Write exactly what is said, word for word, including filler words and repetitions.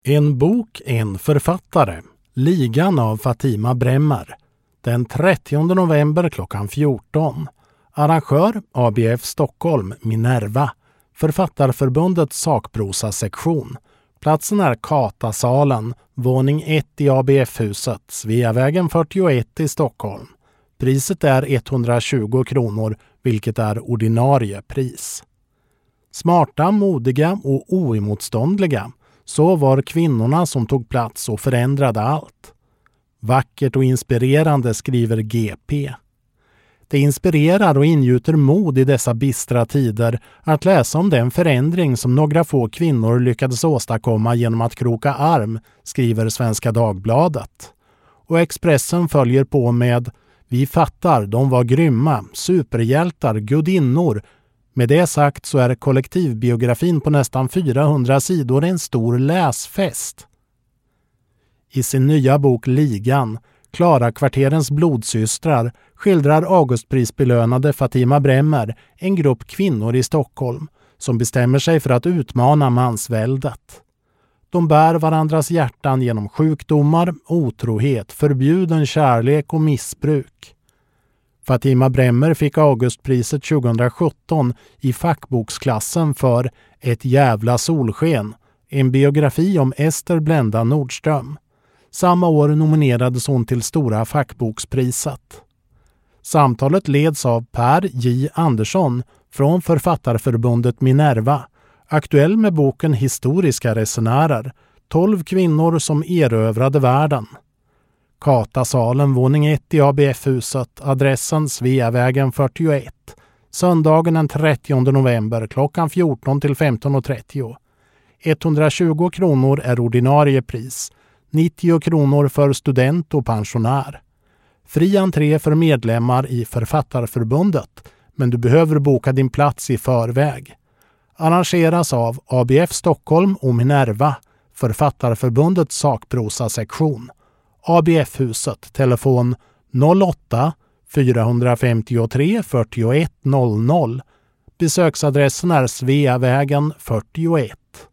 En bok, en författare. Ligan av Fatima Bremmer. Den trettionde november klockan fjorton. Arrangör A B F Stockholm, Minerva. Författarförbundets sakprosa-sektion. Platsen är Katasalen, våning ett i A B F-huset, Sveavägen fyrtioett i Stockholm. Priset är etthundratjugo kronor, vilket är ordinarie pris. Smarta, modiga och oemotståndliga. Så var kvinnorna som tog plats och förändrade allt. Vackert och inspirerande, skriver G P. Det inspirerar och ingjuter mod i dessa bistra tider att läsa om den förändring som några få kvinnor lyckades åstadkomma genom att kroka arm, skriver Svenska Dagbladet. Och Expressen följer på med: vi fattar, de var grymma, superhjältar, gudinnor. Med det sagt så är kollektivbiografin på nästan fyrahundra sidor en stor läsfest. I sin nya bok Ligan, Klara kvarterens blodsystrar, skildrar Augustprisbelönade Fatima Bremmer en grupp kvinnor i Stockholm som bestämmer sig för att utmana mansväldet. De bär varandras hjärtan genom sjukdomar, otrohet, förbjuden kärlek och missbruk. Fatima Bremmer fick Augustpriset tjugosjutton i fackboksklassen för Ett jävla solsken, en biografi om Ester Blenda Nordström. Samma år nominerades hon till Stora fackbokspriset. Samtalet leds av Per J. Andersson från Författarförbundet Minerva, aktuell med boken Historiska resenärer, tolv kvinnor som erövrade världen. Katasalen, våning ett i A B F-huset, adressen Sveavägen fyrtioett, söndagen den trettionde november klockan fjorton till femton trettio. etthundratjugo kronor är ordinarie pris, nittio kronor för student och pensionär. Fri entré för medlemmar i Författarförbundet, men du behöver boka din plats i förväg. Arrangeras av A B F Stockholm och Minerva, Författarförbundets sakprosa-sektion. A B F-huset, telefon noll åtta fyra fem tre fyrtioett noll noll. Besöksadressen är Sveavägen fyrtioett.